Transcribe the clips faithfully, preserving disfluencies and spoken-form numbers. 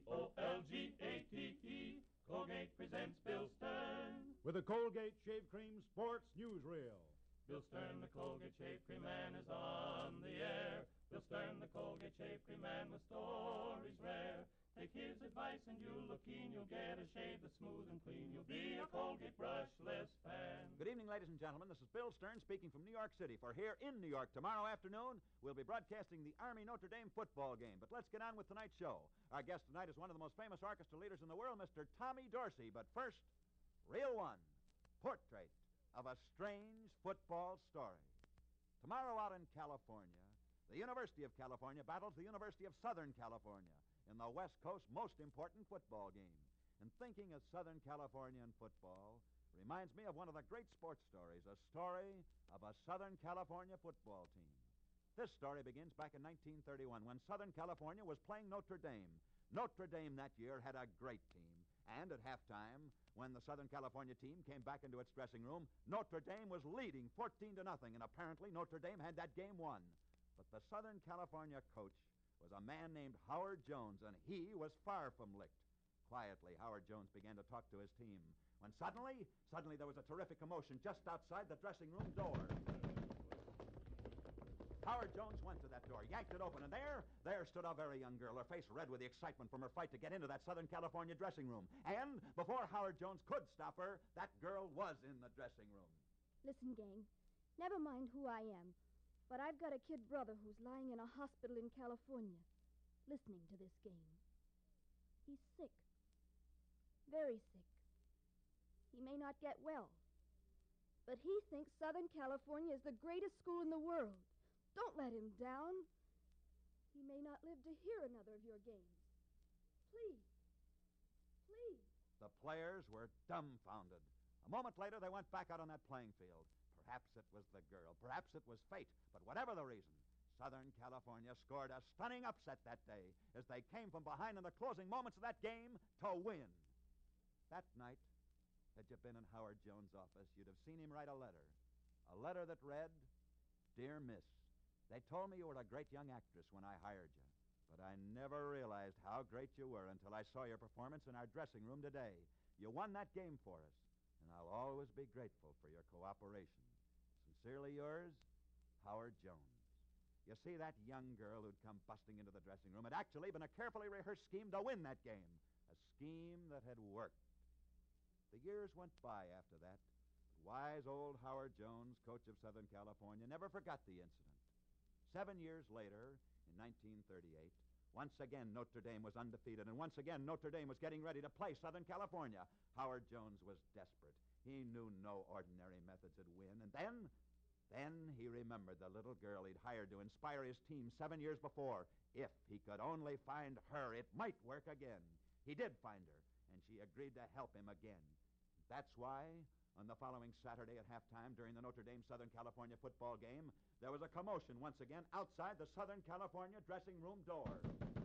C O L G A T E. Colgate presents Bill Stern. With the Colgate Shave Cream Sports Newsreel. Bill Stern, the Colgate Shave Cream Man, is on the air. Bill Stern, the Colgate Shave Cream Man, with stories rare. Take his advice and you'll look keen. You'll get a shave that's smooth and clean. You'll be a Colgate brushless fan. Good evening, ladies and gentlemen. This is Bill Stern speaking from New York City. For here in New York tomorrow afternoon, we'll be broadcasting the Army Notre Dame football game. But let's get on with tonight's show. Our guest tonight is one of the most famous orchestra leaders in the world, Mister Tommy Dorsey. But first, Reel One, portrait of a strange football story. Tomorrow out in California, the University of California battles the University of Southern California in the West Coast's most important football game. And thinking of Southern California and football reminds me of one of the great sports stories, a story of a Southern California football team. This story begins back in nineteen thirty-one when Southern California was playing Notre Dame. Notre Dame that year had a great team. And at halftime, when the Southern California team came back into its dressing room, Notre Dame was leading fourteen to nothing, and apparently Notre Dame had that game won. But the Southern California coach was a man named Howard Jones, and he was far from licked. Quietly, Howard Jones began to talk to his team, when suddenly, suddenly there was a terrific commotion just outside the dressing room door. Howard Jones went to that door, yanked it open, and there, there stood a very young girl, her face red with the excitement from her fight to get into that Southern California dressing room. And before Howard Jones could stop her, that girl was in the dressing room. Listen, gang, never mind who I am, but I've got a kid brother who's lying in a hospital in California, listening to this game. He's sick. Very sick. He may not get well. But he thinks Southern California is the greatest school in the world. Don't let him down. He may not live to hear another of your games. Please. Please. The players were dumbfounded. A moment later, they went back out on that playing field. Perhaps it was the girl. Perhaps it was fate. But whatever the reason, Southern California scored a stunning upset that day as they came from behind in the closing moments of that game to win. That night, had you been in Howard Jones' office, you'd have seen him write a letter. A letter that read, "Dear Miss, they told me you were a great young actress when I hired you, but I never realized how great you were until I saw your performance in our dressing room today. You won that game for us, and I'll always be grateful for your cooperation. Sincerely yours, Howard Jones." You see, that young girl who'd come busting into the dressing room had actually been a carefully rehearsed scheme to win that game, a scheme that had worked. The years went by after that, but wise old Howard Jones, coach of Southern California, never forgot the incident. Seven years later, in nineteen thirty-eight, once again Notre Dame was undefeated, and once again Notre Dame was getting ready to play Southern California. Howard Jones was desperate. He knew no ordinary methods would win, and then, then he remembered the little girl he'd hired to inspire his team seven years before. If he could only find her, it might work again. He did find her, and she agreed to help him again. That's why, on the following Saturday at halftime during the Notre Dame Southern California football game, there was a commotion once again outside the Southern California dressing room door.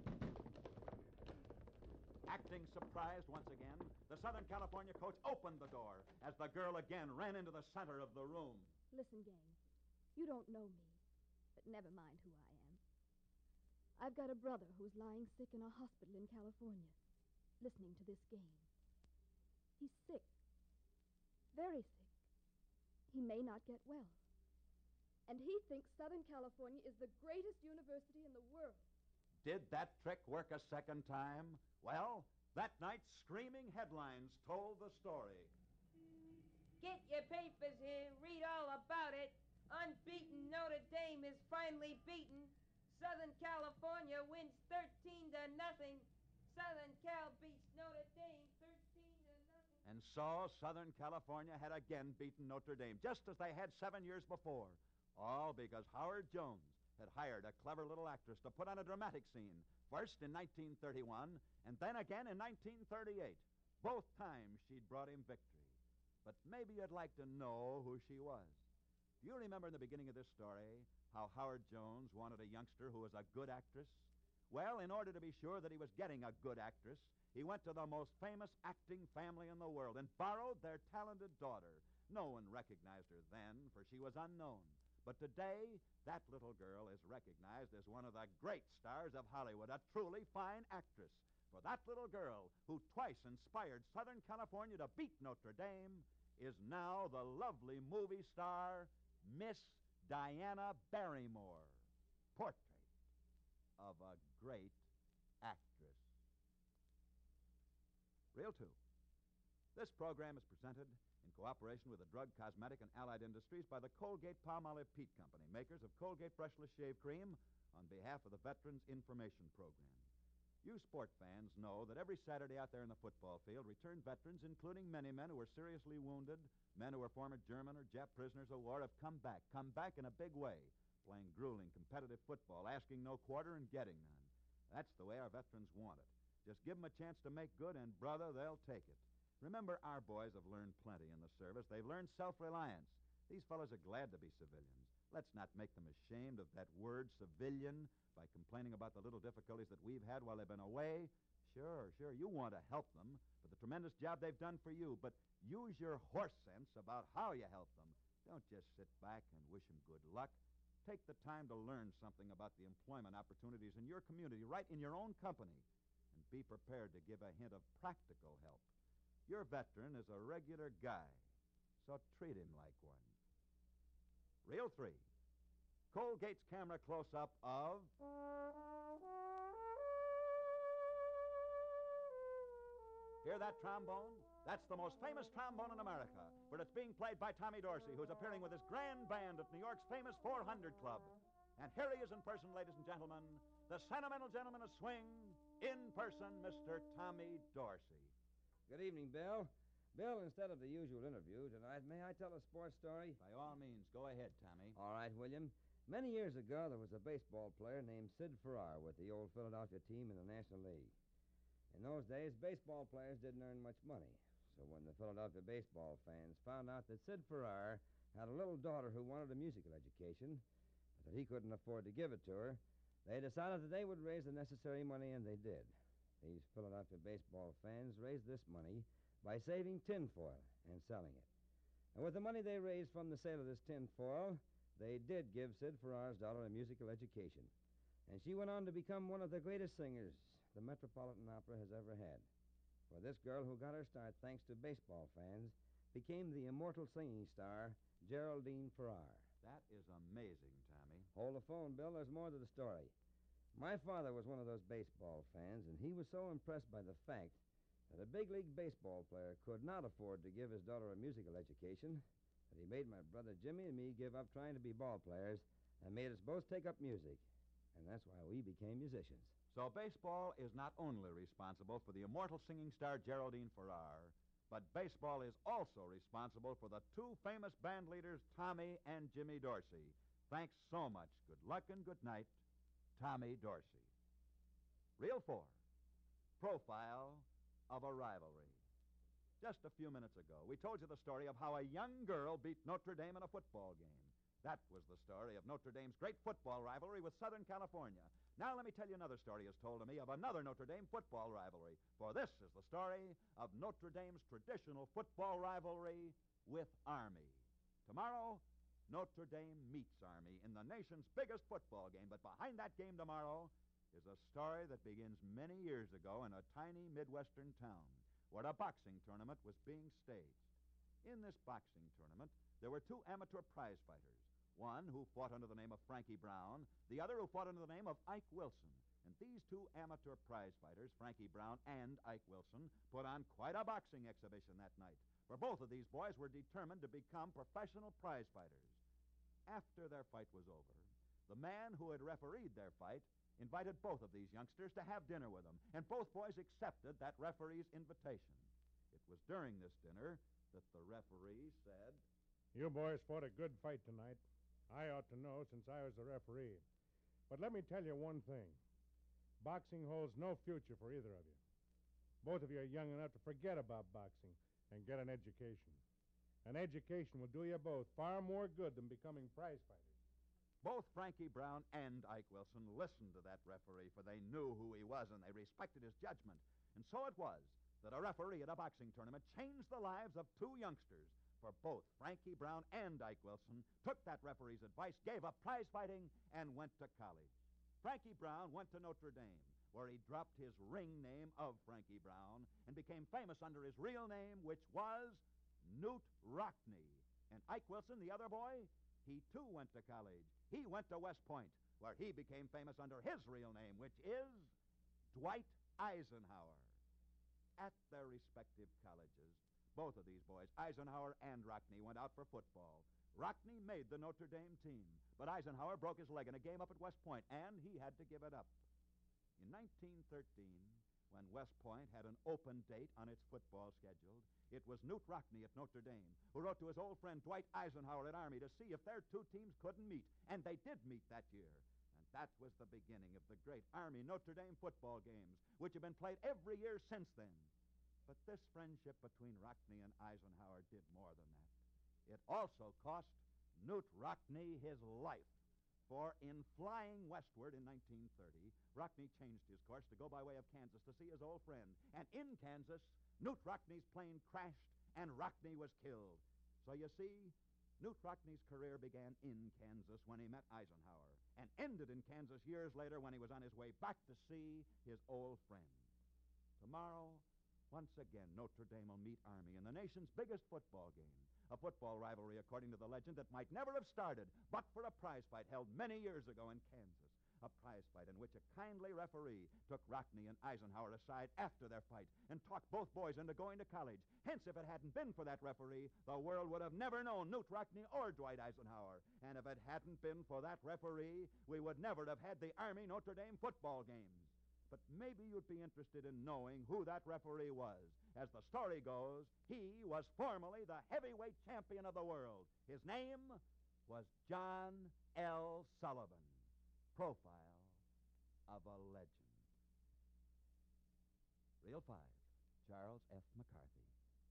Acting surprised once again, the Southern California coach opened the door as the girl again ran into the center of the room. Listen, gang, you don't know me, but never mind who I am. I've got a brother who's lying sick in a hospital in California, listening to this game. He's sick. Very sick. He may not get well. And he thinks Southern California is the greatest university in the world. Did that trick work a second time? Well, that night, screaming headlines told the story. Get your papers here, read all about it. Unbeaten Notre Dame is finally beaten. Southern California wins thirteen to nothing. Southern Cal beats Notre Dame thirteen to nothing. And so Southern California had again beaten Notre Dame, just as they had seven years before. All because Howard Jones had hired a clever little actress to put on a dramatic scene, first in nineteen thirty-one, and then again in nineteen thirty-eight. Both times she'd brought him victory. But maybe you'd like to know who she was. Do you remember in the beginning of this story how Howard Jones wanted a youngster who was a good actress? Well, in order to be sure that he was getting a good actress, he went to the most famous acting family in the world and borrowed their talented daughter. No one recognized her then, for she was unknown. But today, that little girl is recognized as one of the great stars of Hollywood, a truly fine actress. For that little girl who twice inspired Southern California to beat Notre Dame is now the lovely movie star, Miss Diana Barrymore, portrait of a great actress. Reel two. This program is presented in cooperation with the Drug, Cosmetic, and Allied Industries by the Colgate-Palmolive Peet Company, makers of Colgate Brushless Shave Cream, on behalf of the Veterans Information Program. You sport fans know that every Saturday out there in the football field, returned veterans, including many men who were seriously wounded, men who were former German or Jap prisoners of war, have come back, come back in a big way, playing grueling, competitive football, asking no quarter and getting none. That's the way our veterans want it. Just give them a chance to make good, and, brother, they'll take it. Remember, our boys have learned plenty in the service. They've learned self-reliance. These fellows are glad to be civilians. Let's not make them ashamed of that word, civilian, by complaining about the little difficulties that we've had while they've been away. Sure, sure, you want to help them for the tremendous job they've done for you, but use your horse sense about how you help them. Don't just sit back and wish them good luck. Take the time to learn something about the employment opportunities in your community, right in your own company, and be prepared to give a hint of practical help. Your veteran is a regular guy, so treat him like one. Reel three. Colgate's camera close-up of... Hear that trombone? That's the most famous trombone in America, but it's being played by Tommy Dorsey, who's appearing with his grand band at New York's famous four hundred Club. And here he is in person, ladies and gentlemen, the sentimental gentleman of swing, in person, Mister Tommy Dorsey. Good evening, Bill. Bill, instead of the usual interview tonight, may I tell a sports story? By all means, go ahead, Tommy. All right, William. Many years ago, there was a baseball player named Sid Farrar with the old Philadelphia team in the National League. In those days, baseball players didn't earn much money. So when the Philadelphia baseball fans found out that Sid Farrar had a little daughter who wanted a musical education, but that he couldn't afford to give it to her, they decided that they would raise the necessary money, and they did. These Philadelphia baseball fans raised this money by saving tinfoil and selling it. And with the money they raised from the sale of this tinfoil, they did give Sid Farrar's daughter a musical education. And she went on to become one of the greatest singers the Metropolitan Opera has ever had. For this girl, who got her start thanks to baseball fans, became the immortal singing star, Geraldine Farrar. That is amazing, Tommy. Hold the phone, Bill. There's more to the story. My father was one of those baseball fans, and he was so impressed by the fact that a big league baseball player could not afford to give his daughter a musical education that he made my brother Jimmy and me give up trying to be ball players and made us both take up music. And that's why we became musicians. So baseball is not only responsible for the immortal singing star Geraldine Farrar, but baseball is also responsible for the two famous band leaders, Tommy and Jimmy Dorsey. Thanks so much. Good luck and good night, Tommy Dorsey. Reel four. Profile of a rivalry. Just a few minutes ago, we told you the story of how a young girl beat Notre Dame in a football game. That was the story of Notre Dame's great football rivalry with Southern California. Now let me tell you another story as told to me of another Notre Dame football rivalry. For this is the story of Notre Dame's traditional football rivalry with Army. Tomorrow, Notre Dame meets Army in the nation's biggest football game. But behind that game tomorrow is a story that begins many years ago in a tiny Midwestern town where a boxing tournament was being staged. In this boxing tournament, there were two amateur prize fighters, one who fought under the name of Frankie Brown, the other who fought under the name of Ike Wilson. And these two amateur prize fighters, Frankie Brown and Ike Wilson, put on quite a boxing exhibition that night, for both of these boys were determined to become professional prize fighters. After their fight was over, the man who had refereed their fight invited both of these youngsters to have dinner with him, and both boys accepted that referee's invitation. It was during this dinner that the referee said, You boys fought a good fight tonight. I ought to know since I was the referee. But let me tell you one thing. Boxing holds no future for either of you. Both of you are young enough to forget about boxing and get an education. An education will do you both far more good than becoming prize fighters. Both Frankie Brown and Ike Wilson listened to that referee, for they knew who he was and they respected his judgment. And so it was that a referee at a boxing tournament changed the lives of two youngsters. For both Frankie Brown and Ike Wilson took that referee's advice, gave up prize fighting, and went to college. Frankie Brown went to Notre Dame, where he dropped his ring name of Frankie Brown and became famous under his real name, which was Newt Rockne. And Ike Wilson, the other boy, he too went to college. He went to West Point, where he became famous under his real name, which is Dwight Eisenhower. At their respective colleges, both of these boys, Eisenhower and Rockne, went out for football. Rockne made the Notre Dame team, but Eisenhower broke his leg in a game up at West Point, and he had to give it up. In nineteen thirteen, when West Point had an open date on its football schedule, it was Newt Rockne at Notre Dame who wrote to his old friend Dwight Eisenhower at Army to see if their two teams couldn't meet, and they did meet that year. And that was the beginning of the great Army-Notre Dame football games, which have been played every year since then. But this friendship between Rockne and Eisenhower did more than that. It also cost Newt Rockne his life. For in flying westward in nineteen thirty, Rockne changed his course to go by way of Kansas to see his old friend. And in Kansas, Newt Rockne's plane crashed and Rockne was killed. So you see, Newt Rockne's career began in Kansas when he met Eisenhower and ended in Kansas years later when he was on his way back to see his old friend. Tomorrow, once again, Notre Dame will meet Army in the nation's biggest football game, a football rivalry, according to the legend, that might never have started but for a prize fight held many years ago in Kansas, a prize fight in which a kindly referee took Rockne and Eisenhower aside after their fight and talked both boys into going to college. Hence, if it hadn't been for that referee, the world would have never known Newt Rockne or Dwight Eisenhower. And if it hadn't been for that referee, we would never have had the Army-Notre Dame football games. But maybe you'd be interested in knowing who that referee was. As the story goes, he was formerly the heavyweight champion of the world. His name was John L. Sullivan. Profile of a legend. Reel five, Charles F. McCarthy.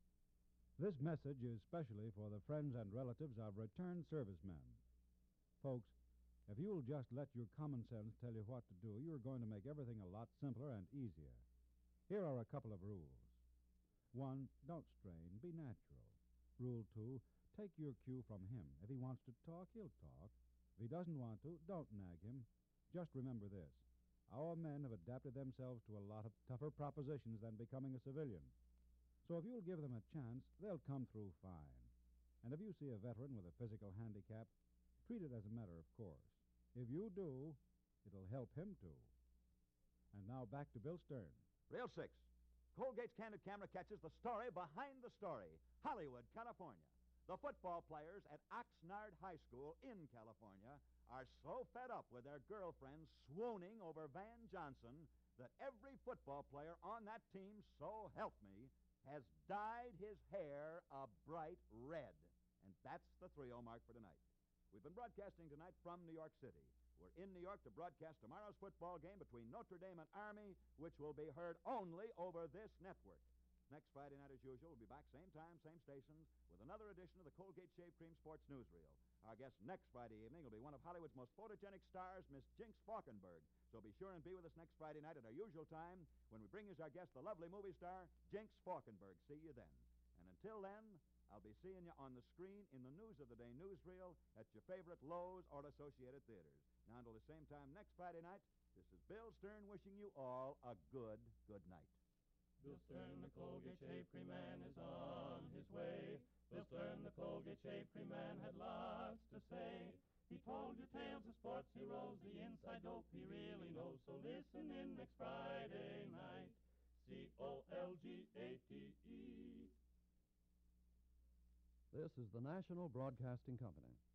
This message is specially for the friends and relatives of returned servicemen. Folks, if you will just let your common sense tell you what to do, you're going to make everything a lot simpler and easier. Here are a couple of rules. One, don't strain. Be natural. Rule two, take your cue from him. If he wants to talk, he'll talk. If he doesn't want to, don't nag him. Just remember this. Our men have adapted themselves to a lot of tougher propositions than becoming a civilian. So if you'll give them a chance, they'll come through fine. And if you see a veteran with a physical handicap, treat it as a matter of course. If you do, it'll help him too. And now back to Bill Stern. Reel six. Colgate's Candid Camera catches the story behind the story. Hollywood, California. The football players at Oxnard High School in California are so fed up with their girlfriends swooning over Van Johnson that every football player on that team, so help me, has dyed his hair a bright red. And that's the three oh mark for tonight. We've been broadcasting tonight from New York City. We're in New York to broadcast tomorrow's football game between Notre Dame and Army, which will be heard only over this network. Next Friday night, as usual, we'll be back same time, same stations, with another edition of the Colgate Shave Cream Sports Newsreel. Our guest next Friday evening will be one of Hollywood's most photogenic stars, Miss Jinx Falkenberg. So be sure and be with us next Friday night at our usual time when we bring you as our guest the lovely movie star, Jinx Falkenberg. See you then. And until then, I'll be seeing you on the screen in the News of the Day newsreel at your favorite Lowe's or Associated Theaters. Now, until the same time next Friday night, this is Bill Stern wishing you all a good, good night. Bill Stern, the Colgate Shave Cream Man, is on his way. Bill Stern, the Colgate Shave Cream Man, had lots to say. He told you tales of sports heroes, the inside dope he really knows. So listen in next Friday night. C O L G A T E. This is the National Broadcasting Company.